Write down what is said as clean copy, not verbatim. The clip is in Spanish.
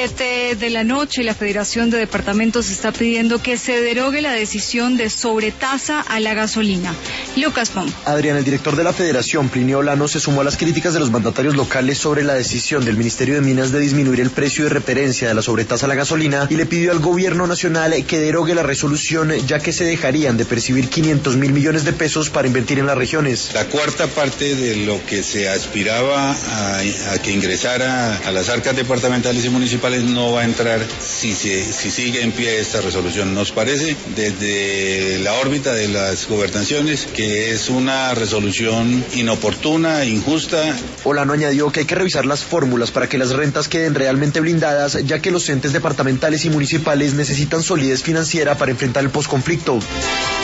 7 de la noche, la Federación de Departamentos está pidiendo que se derogue la decisión de sobretasa a la gasolina. Lucas Pom. Adrián, el director de la Federación, Plinio Olano, se sumó a las críticas de los mandatarios locales sobre la decisión del Ministerio de Minas de disminuir el precio de referencia de la sobretasa a la gasolina y le pidió al gobierno nacional que derogue la resolución, ya que se dejarían de percibir 500.000 millones de pesos para invertir en las regiones. La cuarta parte de lo que se aspiraba a que ingresara a las arcas departamentales y municipales no va a entrar si sigue en pie esta resolución. Nos parece desde la órbita de las gobernaciones que es una resolución inoportuna, injusta. Olano añadió que hay que revisar las fórmulas para que las rentas queden realmente blindadas, ya que los entes departamentales y municipales necesitan solidez financiera para enfrentar el posconflicto.